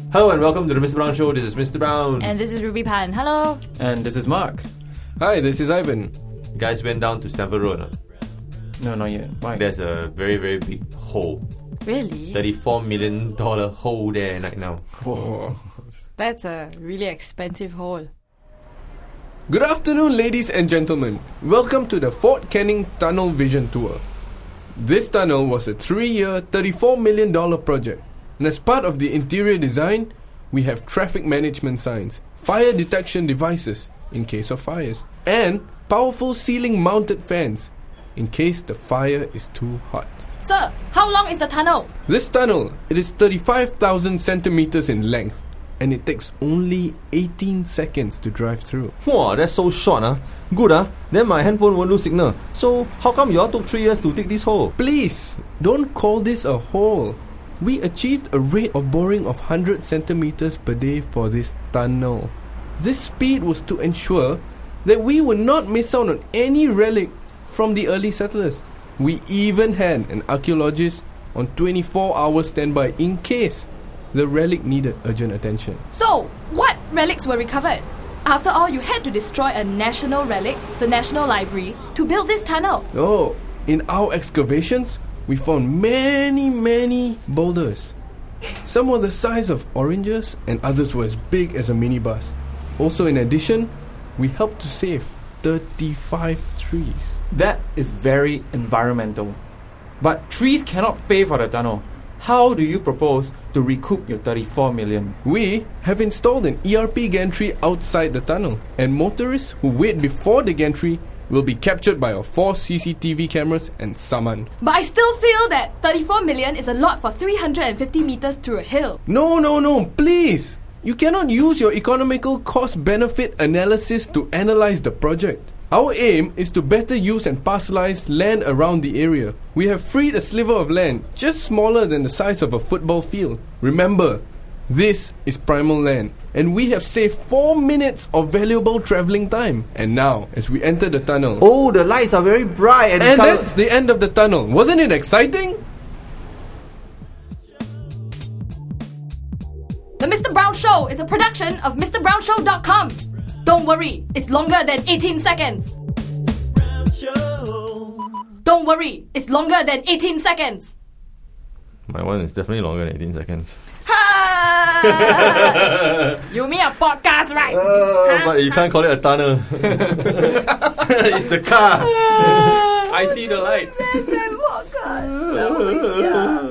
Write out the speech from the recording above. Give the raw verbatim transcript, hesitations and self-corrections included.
Hello and welcome to the Mister Brown Show. This is Mister Brown. And this is Ruby Pan. Hello. And this is Mark. Hi, this is Ivan. You guys went down to Stamford Road. Huh? No, not yet. Why? There's a very, very big hole. Really? thirty-four million dollars hole there right now. Whoa. That's a really expensive hole. Good afternoon, ladies and gentlemen. Welcome to the Fort Canning Tunnel Vision Tour. This tunnel was a three-year, thirty-four million dollars project. And as part of the interior design, we have traffic management signs, fire detection devices in case of fires, and powerful ceiling-mounted fans in case the fire is too hot. Sir, how long is the tunnel? This tunnel, it is thirty-five thousand centimeters in length, and it takes only eighteen seconds to drive through. Wow, that's so short, huh? Good, huh? Then my handphone won't lose signal. So, how come you all took three years to dig this hole? Please, don't call this a hole. We achieved a rate of boring of one hundred centimeters per day for this tunnel. This speed was to ensure that we would not miss out on any relic from the early settlers. We even had an archaeologist on twenty-four hour standby in case the relic needed urgent attention. So, what relics were recovered? After all, you had to destroy a national relic, the National Library, to build this tunnel. Oh, in our excavations, we found many, many boulders. Some were the size of oranges and others were as big as a minibus. Also, in addition, we helped to save thirty-five trees. That is very environmental. But trees cannot pay for the tunnel. How do you propose to recoup your thirty-four million? We have installed an E R P gantry outside the tunnel, and motorists who wait before the gantry will be captured by our four C C T V cameras and summoned. But I still feel that thirty-four million is a lot for three hundred fifty meters through a hill. No, no, no, please! You cannot use your economical cost-benefit analysis to analyze the project. Our aim is to better use and parcelize land around the area. We have freed a sliver of land just smaller than the size of a football field. Remember, this is primal land, and we have saved four minutes of valuable travelling time. And now, as we enter the tunnel... Oh, the lights are very bright and... And colour- that's the end of the tunnel. Wasn't it exciting? The Mister Brown Show is a production of Mr Brown Show dot com. Don't worry, it's longer than eighteen seconds. Don't worry, it's longer than eighteen seconds. My one is definitely longer than eighteen seconds. You mean a podcast, right? Uh, but you can't call it a tunnel. It's the car. I see the light. Podcast.